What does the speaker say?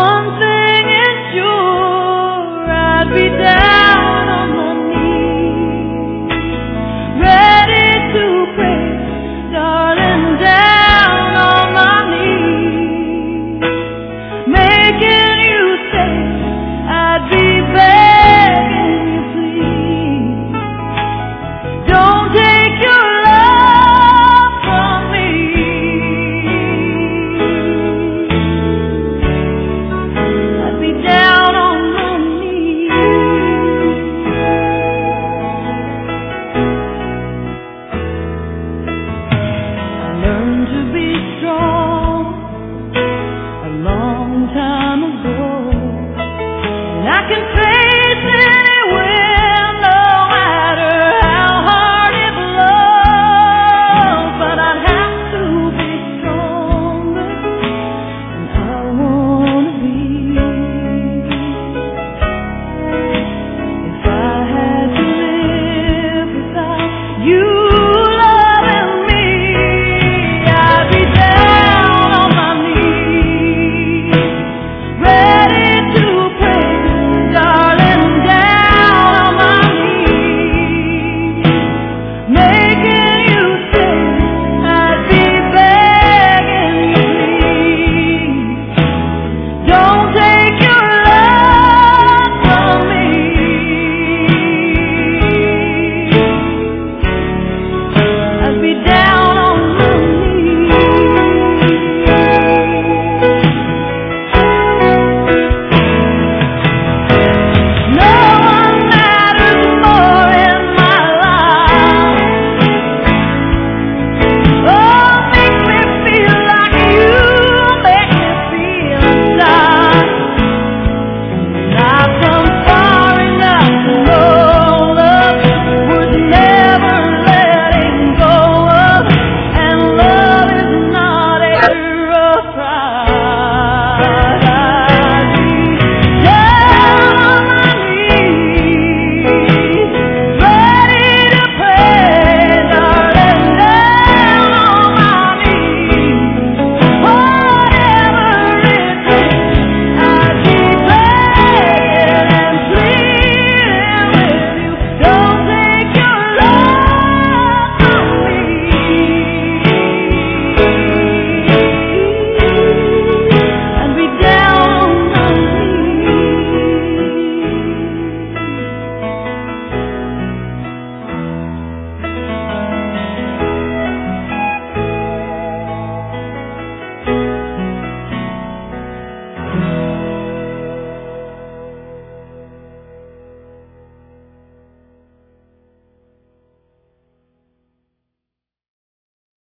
one thing is sure, I'd be down on my knees, ready to pray, darling, down on my knees, making you say, I'd be begging you, please, don't take your love from me. I'd be down on my knees. I learned to be strong a long time ago, and I can